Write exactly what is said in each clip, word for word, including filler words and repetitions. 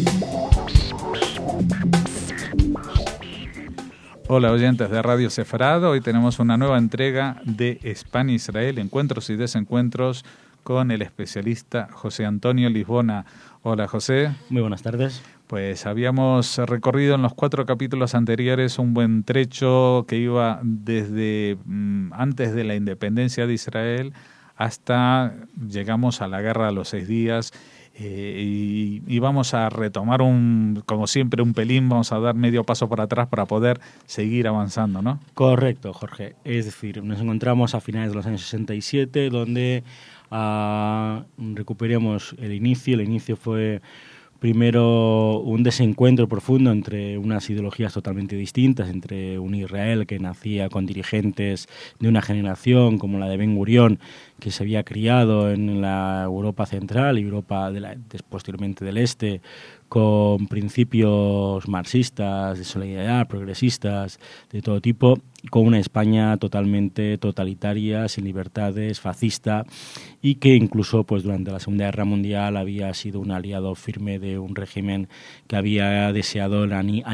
Hola oyentes de Radio Sefarad, hoy tenemos una nueva entrega de España-Israel, encuentros y desencuentros con el especialista José Antonio Lisbona. Hola José. Muy buenas tardes. Pues habíamos recorrido en los cuatro capítulos anteriores un buen trecho que iba desde mm, antes de la independencia de Israel hasta llegamos a la guerra de los seis días. Eh, y, y vamos a retomar, un como siempre, un pelín, vamos a dar medio paso para atrás para poder seguir avanzando, ¿no? Correcto, Jorge. Es decir, nos encontramos a finales de los años sesenta y siete, donde uh, recuperamos el inicio. El inicio fue primero un desencuentro profundo entre unas ideologías totalmente distintas, entre un Israel que nacía con dirigentes de una generación como la de Ben Gurión, que se había criado en la Europa central y Europa de la, posteriormente del Este, con principios marxistas, de solidaridad, progresistas, de todo tipo, con una España totalmente totalitaria, sin libertades, fascista, y que incluso pues durante la Segunda Guerra Mundial había sido un aliado firme de un régimen que había deseado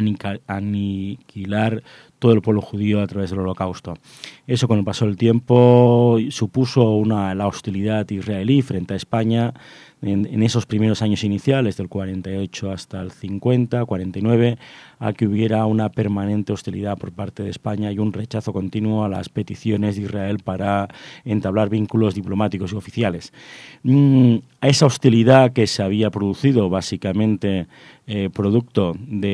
aniquilar todo el pueblo judío a través del Holocausto. Eso, con el paso del tiempo, supuso una, la hostilidad israelí frente a España en, en esos primeros años iniciales, del cuarenta y ocho hasta el cincuenta, cuarenta y nueve, a que hubiera una permanente hostilidad por parte de España y un rechazo continuo a las peticiones de Israel para entablar vínculos diplomáticos y oficiales. Mm, a esa hostilidad que se había producido básicamente eh, producto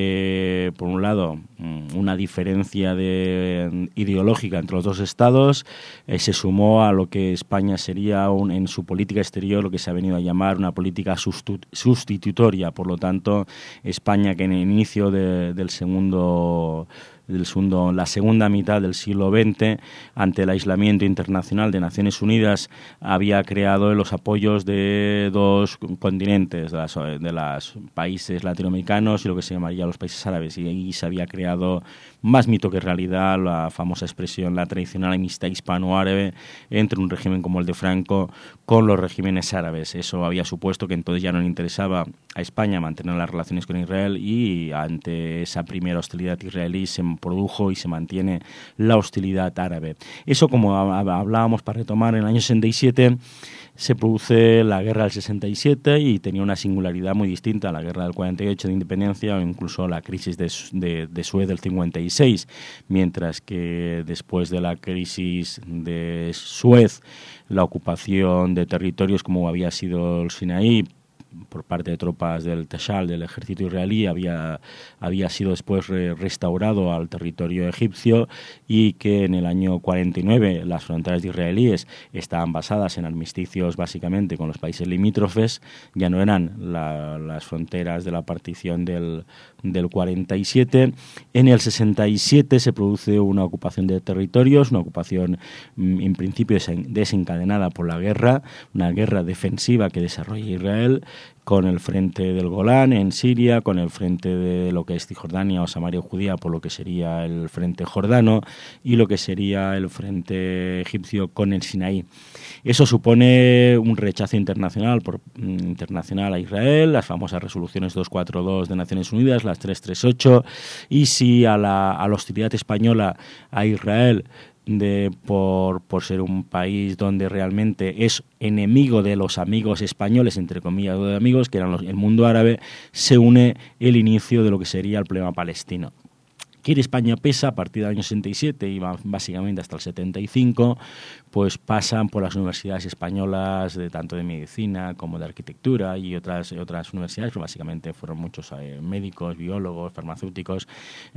de, por un lado, una diferencia de, ideológica entre los dos estados, eh, se sumó a lo que España sería un, en su política exterior lo que se ha venido a llamar una política sustitutoria. Por lo tanto, España, que en el inicio de, del segundo del segundo, la segunda mitad del siglo veinte, ante el aislamiento internacional de Naciones Unidas, había creado los apoyos de dos continentes, de, las, de los países latinoamericanos y lo que se llamaría los países árabes, y ahí se había creado, más mito que realidad, la famosa expresión, la tradicional amistad hispano-árabe entre un régimen como el de Franco con los regímenes árabes. Eso había supuesto que entonces ya no le interesaba a España mantener las relaciones con Israel, y ante esa primera hostilidad israelí se produjo y se mantiene la hostilidad árabe. Eso, como hablábamos, para retomar, en el año sesenta y siete se produce la guerra del sesenta y siete y tenía una singularidad muy distinta a la guerra del cuarenta y ocho de independencia o incluso la crisis de, de, de Suez del cincuenta y seis, mientras que después de la crisis de Suez, la ocupación de territorios como había sido el Sinaí por parte de tropas del Tashal, del ejército israelí, había, había sido después re, restaurado al territorio egipcio, y que en el año cuarenta y nueve las fronteras israelíes estaban basadas en armisticios básicamente con los países limítrofes, ya no eran la, las fronteras de la partición del, del cuarenta y siete. En el sesenta y siete se produce una ocupación de territorios, una ocupación en principio desencadenada por la guerra, una guerra defensiva que desarrolla Israel, con el frente del Golán en Siria, con el frente de lo que es Cisjordania o Samaria judía, por lo que sería el frente jordano, y lo que sería el frente egipcio con el Sinaí. Eso supone un rechazo internacional por, internacional a Israel, las famosas resoluciones doscientos cuarenta y dos de Naciones Unidas, las trescientos treinta y ocho, y sí a la, a la hostilidad española a Israel, de por, por ser un país donde realmente es enemigo de los amigos españoles, entre comillas, de amigos, que eran los, el mundo árabe, se une el inicio de lo que sería el problema palestino. Aquí España pesa a partir del año sesenta y siete y va básicamente hasta el setenta y cinco, pues pasan por las universidades españolas, de tanto de medicina como de arquitectura y otras otras universidades, pero básicamente fueron muchos eh, médicos, biólogos, farmacéuticos,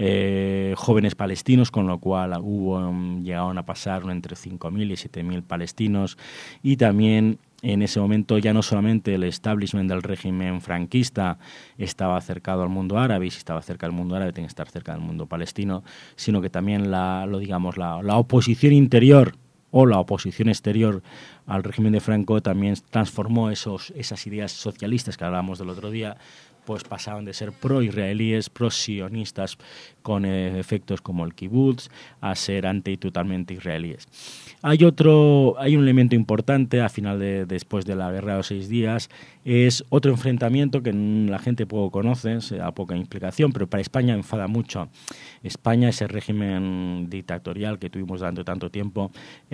eh, jóvenes palestinos, con lo cual hubo um, llegaron a pasar entre cinco mil y siete mil palestinos, y también en ese momento ya no solamente el establishment del régimen franquista estaba acercado al mundo árabe, y si estaba cerca del mundo árabe tenía que estar cerca del mundo palestino, sino que también la, lo digamos, la, la oposición interior o la oposición exterior al régimen de Franco también transformó esos, esas ideas socialistas que hablábamos del otro día, pues pasaban de ser pro-israelíes, pro-sionistas, con eh, efectos como el kibutz, a ser anti totalmente israelíes. Hay otro, hay un elemento importante a final de después de la guerra de los seis días, es otro enfrentamiento que la gente poco conoce, se da poca implicación, pero para España enfada mucho. España, ese régimen dictatorial que tuvimos durante tanto tiempo,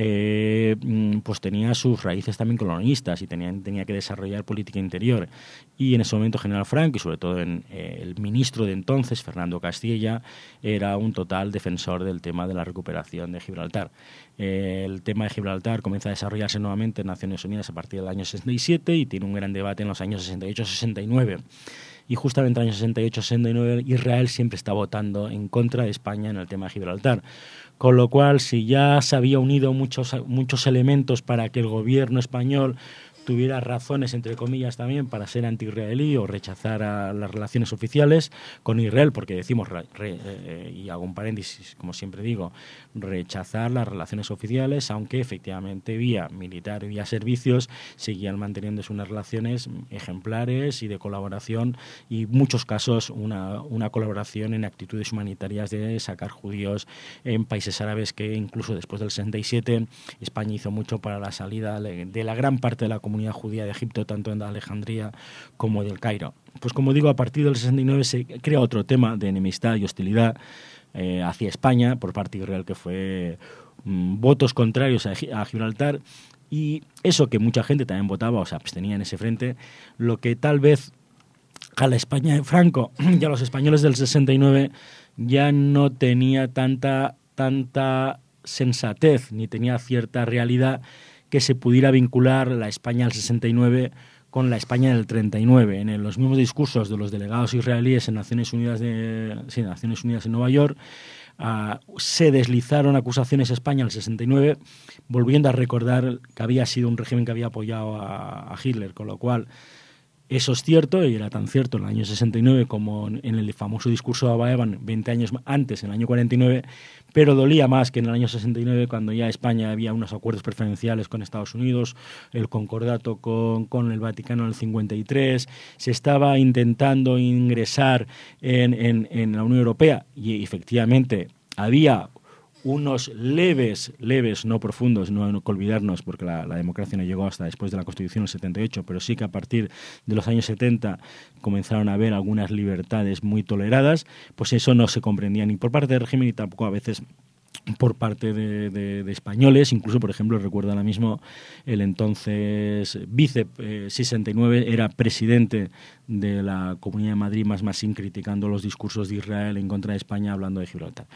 eh, pues tenía sus raíces también colonialistas y tenía, tenía que desarrollar política interior. Y en ese momento General Franco, y sobre todo en, eh, el ministro de entonces, Fernando Castilla, era un total defensor del tema de la recuperación de Gibraltar. Eh, el tema de Gibraltar comienza a desarrollarse nuevamente en Naciones Unidas a partir del año sesenta y siete y tiene un gran debate en los años sesenta y ocho sesenta y nueve. Y justamente en el año sesenta y ocho sesenta y nueve Israel siempre está votando en contra de España en el tema de Gibraltar. Con lo cual, si ya se había unido muchos, muchos elementos para que el gobierno español tuviera razones, entre comillas, también para ser anti-israelí o rechazar a las relaciones oficiales con Israel, porque decimos, re, re, eh, y hago un paréntesis, como siempre digo, rechazar las relaciones oficiales, aunque efectivamente vía militar y vía servicios seguían manteniéndose unas relaciones ejemplares y de colaboración, y en muchos casos una, una colaboración en actitudes humanitarias de sacar judíos en países árabes, que incluso después del sesenta y siete España hizo mucho para la salida de la gran parte de la comunidad judía de Egipto, tanto en Alejandría como del Cairo. Pues como digo, a partir del sesenta y nueve se crea otro tema de enemistad y hostilidad eh, hacia España por parte de Israel, que fue mmm, votos contrarios a, a Gibraltar, y eso que mucha gente también votaba o se abstenía en ese frente, lo que tal vez a la España de Franco y a los españoles del sesenta y nueve ya no tenía tanta, tanta sensatez ni tenía cierta realidad que se pudiera vincular la España del sesenta y nueve con la España del treinta y nueve. En los mismos discursos de los delegados israelíes en Naciones Unidas de sí, Naciones Unidas en Nueva York, uh, se deslizaron acusaciones a España del sesenta y nueve, volviendo a recordar que había sido un régimen que había apoyado a, a Hitler, con lo cual eso es cierto, y era tan cierto en el año sesenta y nueve como en el famoso discurso de Abba Eban veinte años antes, en el año cuarenta y nueve, pero dolía más que en el año sesenta y nueve, cuando ya España había unos acuerdos preferenciales con Estados Unidos, el concordato con, con el Vaticano en el cincuenta y tres, se estaba intentando ingresar en, en, en la Unión Europea, y efectivamente había unos leves, leves, no profundos, no hay que olvidarnos, porque la, la democracia no llegó hasta después de la Constitución del setenta y ocho, pero sí que a partir de los años setenta comenzaron a haber algunas libertades muy toleradas, pues eso no se comprendía ni por parte del régimen ni tampoco a veces por parte de, de, de españoles. Incluso, por ejemplo, recuerdo ahora mismo el entonces vice eh, sesenta y nueve era presidente de la Comunidad de Madrid, más Masín, criticando los discursos de Israel en contra de España, hablando de Gibraltar.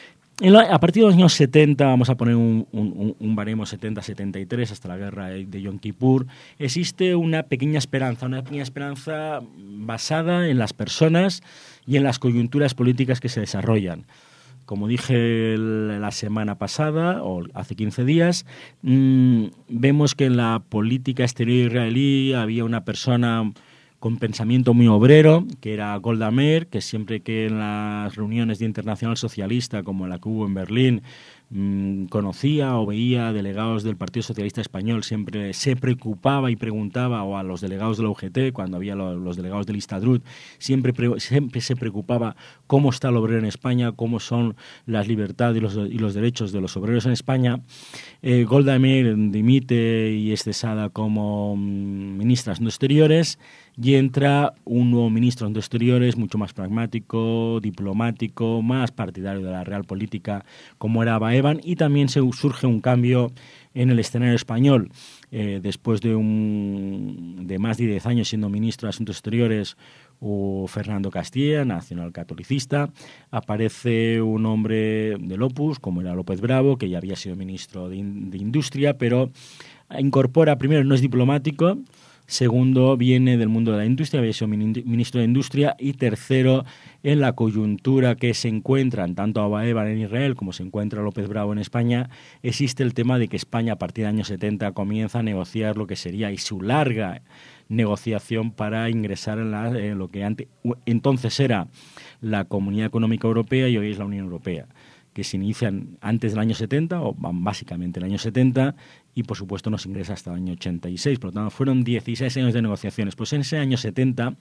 A partir de los años setenta, vamos a poner un, un, un baremo setenta setenta y tres, hasta la guerra de Yom Kippur, existe una pequeña esperanza, una pequeña esperanza basada en las personas y en las coyunturas políticas que se desarrollan. Como dije la semana pasada, o hace quince días, mmm, vemos que en la política exterior israelí había una persona con pensamiento muy obrero, que era Golda Meir, que siempre que en las reuniones de Internacional Socialista, como la que hubo en Berlín, mmm, conocía o veía delegados del Partido Socialista Español, siempre se preocupaba y preguntaba, o a los delegados de la U G T, cuando había los, los delegados del Histadrut, siempre, pre, siempre se preocupaba cómo está el obrero en España, cómo son las libertades y los, y los derechos de los obreros en España. Eh, Golda Meir dimite y es cesada como mmm, ministra de Exteriores, y entra un nuevo ministro de Exteriores mucho más pragmático, diplomático, más partidario de la realpolitik, como era Abba Eban, y también se surge un cambio en el escenario español. Eh, después de, un, de más de diez años siendo ministro de Asuntos Exteriores, o Fernando Castilla, nacionalcatolicista, aparece un hombre del Opus, como era López Bravo, que ya había sido ministro de, de Industria, pero incorpora, primero, no es diplomático, segundo, viene del mundo de la industria, había sido ministro de Industria, y tercero, en la coyuntura que se encuentran tanto Abba Eban en Israel como se encuentra López Bravo en España, existe el tema de que España a partir del año setenta comienza a negociar lo que sería, y su larga negociación para ingresar en, la, en lo que antes, entonces era la Comunidad Económica Europea y hoy es la Unión Europea, que se inician antes del año setenta, o básicamente el año setenta, y por supuesto no se ingresa hasta el año ochenta y seis, por lo tanto fueron dieciséis años de negociaciones. Pues en ese año setenta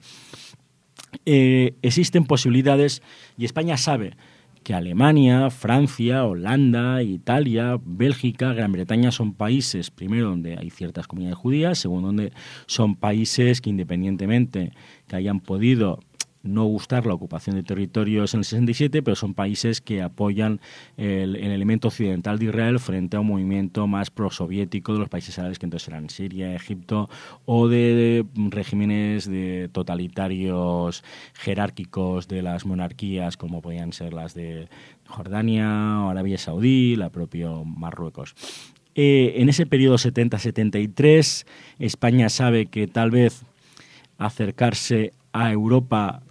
eh, existen posibilidades y España sabe que Alemania, Francia, Holanda, Italia, Bélgica, Gran Bretaña son países, primero, donde hay ciertas comunidades judías, segundo, donde son países que independientemente que hayan podido no gustar la ocupación de territorios en el sesenta y siete, pero son países que apoyan el, el elemento occidental de Israel frente a un movimiento más prosoviético de los países árabes, que entonces eran Siria, Egipto, o de, de regímenes de totalitarios jerárquicos de las monarquías, como podían ser las de Jordania o Arabia Saudí, la propia Marruecos. Eh, en ese periodo setenta setenta y tres, España sabe que tal vez acercarse a Europa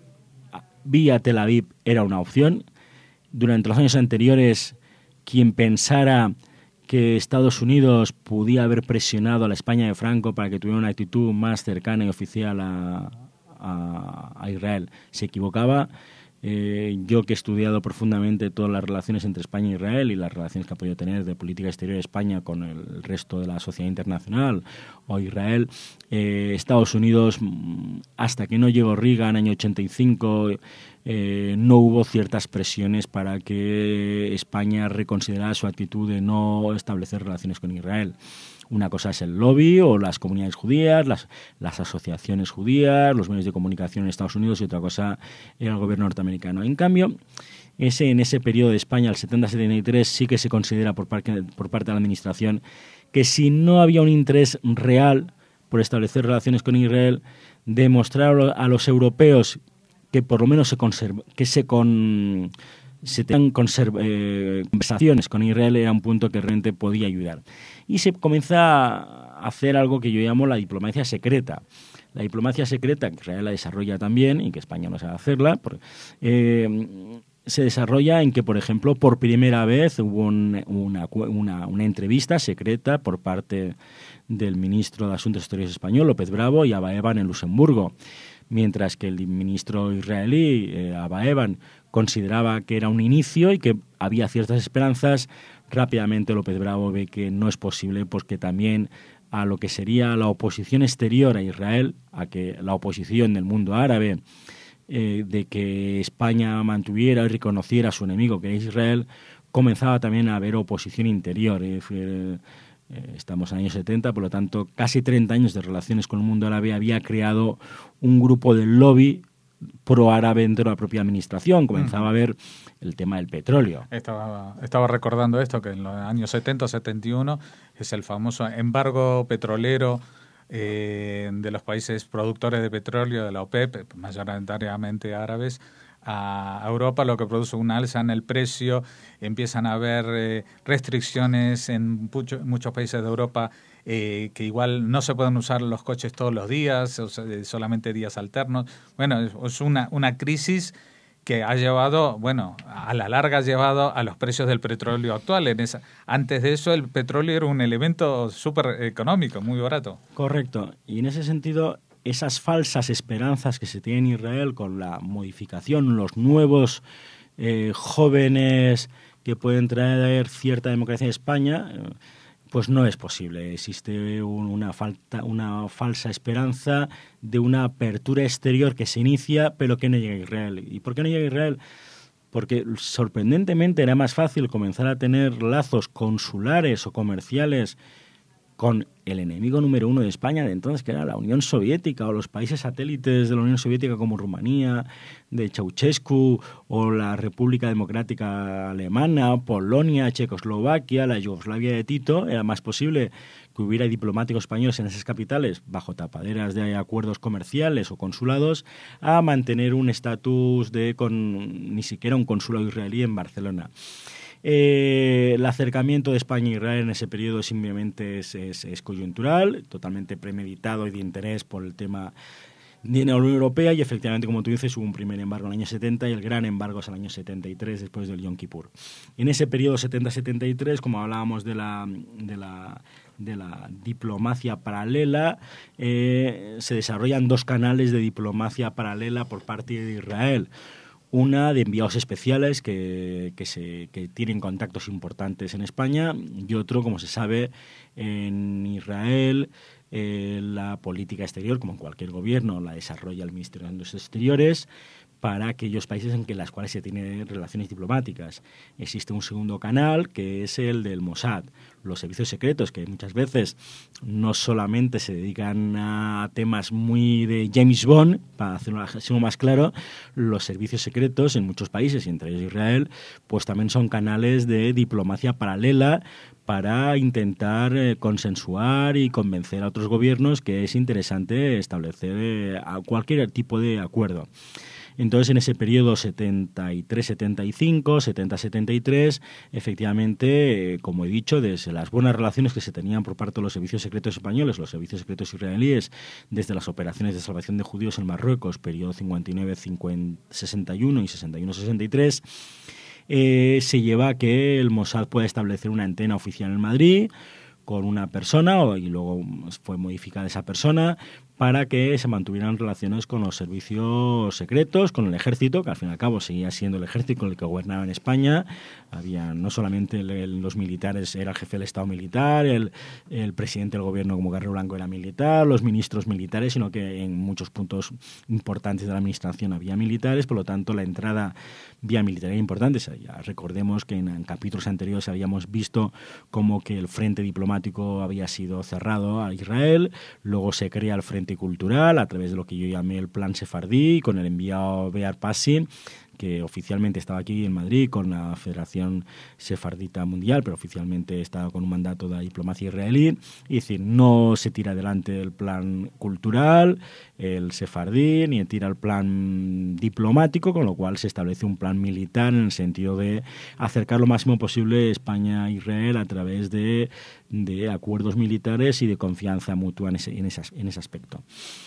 vía Tel Aviv era una opción. Durante los años anteriores, quien pensara que Estados Unidos podía haber presionado a la España de Franco para que tuviera una actitud más cercana y oficial a, a, a Israel se equivocaba. Eh, yo que he estudiado profundamente todas las relaciones entre España e Israel y las relaciones que ha podido tener de política exterior de España con el resto de la sociedad internacional o Israel, eh, Estados Unidos, hasta que no llegó Reagan en el año ochenta y cinco, eh, no hubo ciertas presiones para que España reconsiderara su actitud de no establecer relaciones con Israel. Una cosa es el lobby o las comunidades judías, las, las asociaciones judías, los medios de comunicación en Estados Unidos, y otra cosa era el gobierno norteamericano. En cambio, ese, en ese periodo de España, el setenta setenta y tres, sí que se considera por parte, por parte de la Administración que si no había un interés real por establecer relaciones con Israel, demostrar a los europeos que por lo menos se conserva, que se con se tengan conserva, eh, conversaciones con Israel era un punto que realmente podía ayudar. Y se comienza a hacer algo que yo llamo la diplomacia secreta. La diplomacia secreta, que Israel la desarrolla también y que España no sabe hacerla, por, eh, se desarrolla en que, por ejemplo, por primera vez hubo un, una, una, una entrevista secreta por parte del ministro de Asuntos Exteriores español, López Bravo, y Abba Eban en Luxemburgo, mientras que el ministro israelí, eh, Abba Eban, consideraba que era un inicio y que había ciertas esperanzas. Rápidamente López Bravo ve que no es posible, porque también a lo que sería la oposición exterior a Israel, a que la oposición del mundo árabe, eh, de que España mantuviera y reconociera a su enemigo, que es Israel, comenzaba también a haber oposición interior. Es decir, eh, estamos en los años setenta, por lo tanto, casi treinta años de relaciones con el mundo árabe había creado un grupo de lobby pro-árabe dentro de la propia administración. Comenzaba uh-huh. a ver el tema del petróleo. Estaba, estaba recordando esto, que en los años setenta setenta y uno es el famoso embargo petrolero eh, de los países productores de petróleo, de la OPEP, mayoritariamente árabes, a Europa, lo que produce un alza en el precio. Empiezan a haber eh, restricciones en mucho, muchos países de Europa, eh, que igual no se pueden usar los coches todos los días, o sea, solamente días alternos. Bueno, es una, una crisis que ha llevado, bueno, a la larga ha llevado a los precios del petróleo actual. En esa, antes de eso, el petróleo era un elemento súper económico, muy barato. Correcto. Y en ese sentido, esas falsas esperanzas que se tienen en Israel con la modificación, los nuevos eh, jóvenes que pueden traer cierta democracia en España, eh, pues no es posible. Existe un, una, falta, una falsa esperanza de una apertura exterior que se inicia, pero que no llega a Israel. ¿Y por qué no llega a Israel? Porque sorprendentemente era más fácil comenzar a tener lazos consulares o comerciales con el enemigo número uno de España de entonces, que era la Unión Soviética, o los países satélites de la Unión Soviética como Rumanía, de Ceausescu, o la República Democrática Alemana, Polonia, Checoslovaquia, la Yugoslavia de Tito. Era más posible que hubiera diplomáticos españoles en esas capitales bajo tapaderas de acuerdos comerciales o consulados, a mantener un estatus de con ni siquiera un consulado israelí en Barcelona. Eh, el acercamiento de España a Israel en ese periodo simplemente es, es, es coyuntural, totalmente premeditado y de interés por el tema de la Unión Europea, y efectivamente, como tú dices, hubo un primer embargo en el año setenta y el gran embargo es el año setenta y tres, después del Yom Kippur. En ese periodo setenta setenta y tres, como hablábamos de la, de la, de la diplomacia paralela, eh, se desarrollan dos canales de diplomacia paralela por parte de Israel. una de enviados especiales que, que, se, que tienen contactos importantes en España, y otro, como se sabe, en Israel. Eh, la política exterior, como en cualquier gobierno, la desarrolla el Ministerio de Asuntos Exteriores para aquellos países en que las cuales se tienen relaciones diplomáticas. Existe un segundo canal, que es el del Mossad, los servicios secretos, que muchas veces no solamente se dedican a temas muy de James Bond, para hacerlo más claro, los servicios secretos en muchos países, y entre ellos Israel, pues también son canales de diplomacia paralela para intentar eh, consensuar y convencer a otros gobiernos que es interesante establecer eh, a cualquier tipo de acuerdo. Entonces, en ese periodo setenta y tres setenta y cinco, setenta setenta y tres, efectivamente, eh, como he dicho, desde las buenas relaciones que se tenían por parte de los servicios secretos españoles, los servicios secretos israelíes, desde las operaciones de salvación de judíos en Marruecos, periodo cincuenta y nueve sesenta y uno y sesenta y uno sesenta y tres, eh, se lleva a que el Mossad pueda establecer una antena oficial en Madrid con una persona, y luego fue modificada esa persona, para que se mantuvieran relaciones con los servicios secretos, con el ejército, que al fin y al cabo seguía siendo el ejército con el que gobernaba en España. Había no solamente el, el, los militares, era el jefe del Estado militar, el, el presidente del gobierno como Carrero Blanco era militar, los ministros militares, sino que en muchos puntos importantes de la administración había militares, por lo tanto la entrada vía militar era importante. Ya recordemos que en, en capítulos anteriores habíamos visto como que el frente diplomático había sido cerrado a Israel, luego se crea el frente cultural a través de lo que yo llamé el Plan Sefardí, con el enviado Bear Passi, que oficialmente estaba aquí en Madrid con la Federación Sefardita Mundial, pero oficialmente estaba con un mandato de la diplomacia israelí. Es decir, no se tira adelante el plan cultural, el sefardí, ni se tira el plan diplomático, con lo cual se establece un plan militar en el sentido de acercar lo máximo posible España a Israel a través de, de acuerdos militares y de confianza mutua en ese, en ese, en ese aspecto.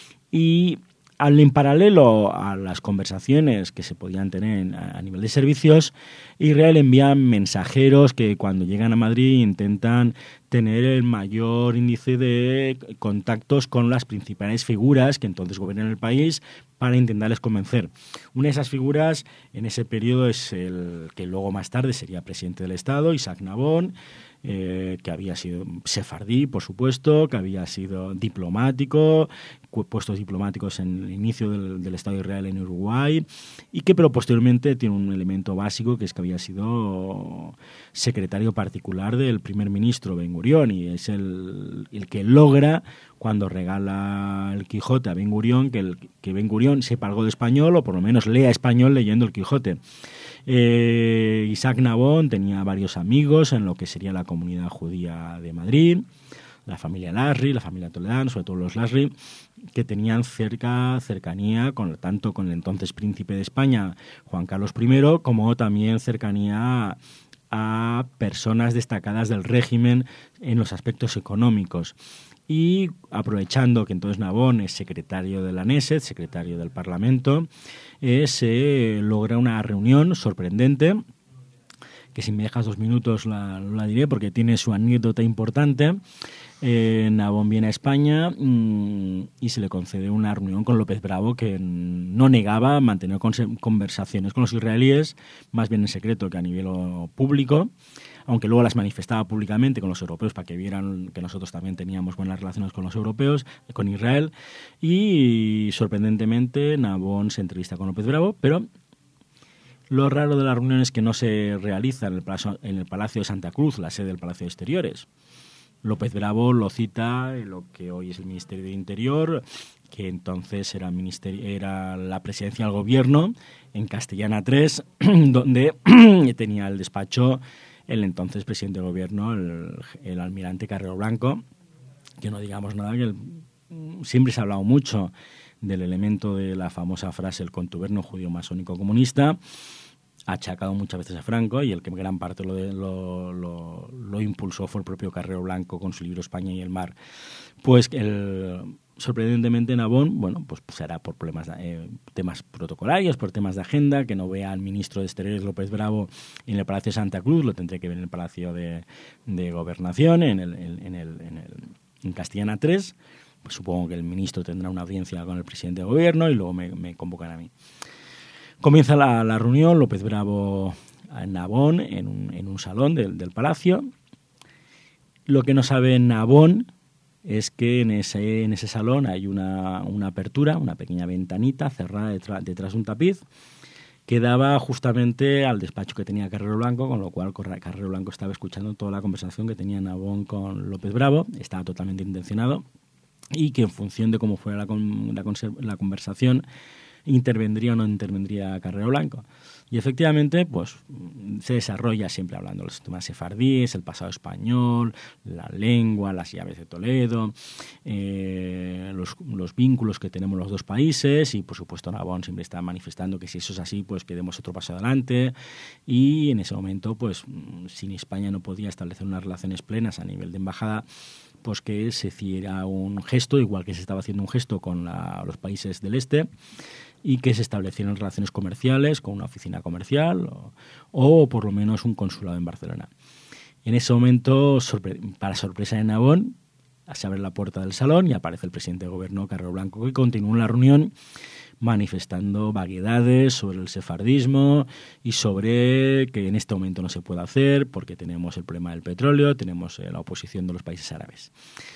Y en paralelo a las conversaciones que se podían tener a nivel de servicios, Israel envía mensajeros que cuando llegan a Madrid intentan tener el mayor índice de contactos con las principales figuras que entonces gobiernan el país para intentarles convencer. Una de esas figuras en ese periodo es el que luego más tarde sería presidente del Estado, Isaac Nabón, Eh, que había sido sefardí, por supuesto, que había sido diplomático, puestos diplomáticos en el inicio del, del Estado de Israel en Uruguay, y que pero posteriormente tiene un elemento básico, que es que había sido secretario particular del primer ministro Ben Gurión, y es el, el que logra, cuando regala el Quijote a Ben Gurión, que, el, que Ben Gurión sepa algo de español, o por lo menos lea español leyendo el Quijote. Eh, Isaac Nabón tenía varios amigos en lo que sería la comunidad judía de Madrid, la familia Lasri, la familia Toledano, sobre todo los Lasri, que tenían cerca cercanía con, tanto con el entonces príncipe de España, Juan Carlos primero, como también cercanía a personas destacadas del régimen en los aspectos económicos. Y aprovechando que entonces Nabón es secretario de la Knesset, secretario del Parlamento, eh, se logra una reunión sorprendente, que si me dejas dos minutos la, la diré porque tiene su anécdota importante. Eh, Nabón viene a España mmm, y se le concede una reunión con López Bravo, que no negaba mantener conversaciones con los israelíes, más bien en secreto que a nivel público, aunque luego las manifestaba públicamente con los europeos para que vieran que nosotros también teníamos buenas relaciones con los europeos, con Israel. Y sorprendentemente Nabón se entrevista con López Bravo, pero lo raro de la reunión es que no se realiza en el Palacio, en el Palacio de Santa Cruz, la sede del Palacio de Exteriores. López Bravo lo cita en lo que hoy es el Ministerio de Interior, que entonces era, ministerio, era la presidencia del gobierno, en Castellana tres, donde tenía el despacho el entonces presidente del gobierno, el, el almirante Carrero Blanco, que no digamos nada, que el, siempre se ha hablado mucho del elemento de la famosa frase, el contubernio judío masónico comunista, achacado muchas veces a Franco, y el que en gran parte lo, de, lo, lo, lo impulsó fue el propio Carrero Blanco con su libro España y el mar. Pues el, sorprendentemente Nabón, bueno, pues será por problemas de, eh, temas protocolarios, por temas de agenda, que no vea al ministro de Exteriores López Bravo en el Palacio de Santa Cruz, lo tendré que ver en el Palacio de, de Gobernación, en el, en, en el, en el en Castellana tres. Pues supongo que el ministro tendrá una audiencia con el presidente de gobierno y luego me, me convocan a mí. Comienza la, la reunión, López Bravo en Navón, en un, en un salón del, del Palacio. Lo que no sabe Navón es que en ese, en ese salón hay una, una apertura, una pequeña ventanita cerrada detrás, detrás de un tapiz, que daba justamente al despacho que tenía Carrero Blanco, con lo cual Carrero Blanco estaba escuchando toda la conversación que tenía Navón con López Bravo, estaba totalmente intencionado, y que en función de cómo fuera la, la, la conversación, intervendría o no intervendría Carrero Blanco. Y efectivamente, pues se desarrolla siempre hablando de los temas sefardíes, el pasado español, la lengua, las llaves de Toledo, eh, los, los vínculos que tenemos los dos países, y por supuesto Navón siempre está manifestando que si eso es así, pues que demos otro paso adelante. Y en ese momento, pues si España no podía establecer unas relaciones plenas a nivel de embajada, pues que se hiciera un gesto, igual que se estaba haciendo un gesto con la, los países del este, y que se establecieran relaciones comerciales con una oficina comercial o, o por lo menos un consulado en Barcelona. En ese momento, sorpre- para sorpresa de Navón, se abre la puerta del salón y aparece el presidente de gobierno, Carrero Blanco, que continúa la reunión manifestando vaguedades sobre el sefardismo y sobre que en este momento no se puede hacer porque tenemos el problema del petróleo, tenemos eh, la oposición de los países árabes.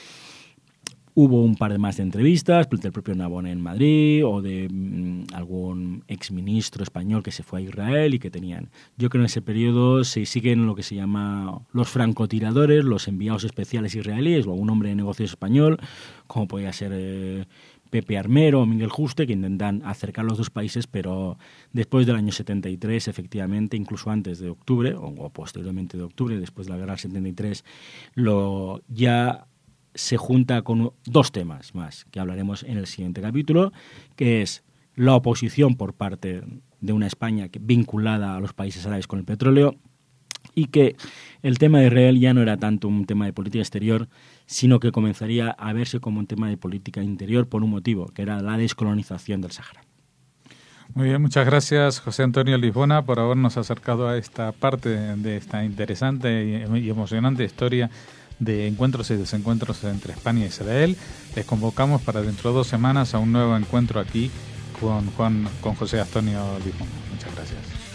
Hubo un par de más de entrevistas del propio Navón en Madrid o de mmm, algún exministro español que se fue a Israel y que tenían. Yo creo que en ese periodo se siguen lo que se llama los francotiradores, los enviados especiales israelíes o algún hombre de negocios español, como podía ser eh, Pepe Armero o Miguel Juste, que intentan acercar los dos países, pero después del año setenta y tres, efectivamente, incluso antes de octubre, o, o posteriormente de octubre, después de la guerra del setenta y tres, lo ya se junta con dos temas más que hablaremos en el siguiente capítulo, que es la oposición por parte de una España vinculada a los países árabes con el petróleo, y que el tema de Israel ya no era tanto un tema de política exterior, sino que comenzaría a verse como un tema de política interior por un motivo, que era la descolonización del Sáhara. Muy bien, muchas gracias José Antonio Lisbona por habernos acercado a esta parte de esta interesante y emocionante historia de encuentros y desencuentros entre España e Israel. Les convocamos para dentro de dos semanas a un nuevo encuentro aquí con Juan, con José Antonio Lisbona. Muchas gracias.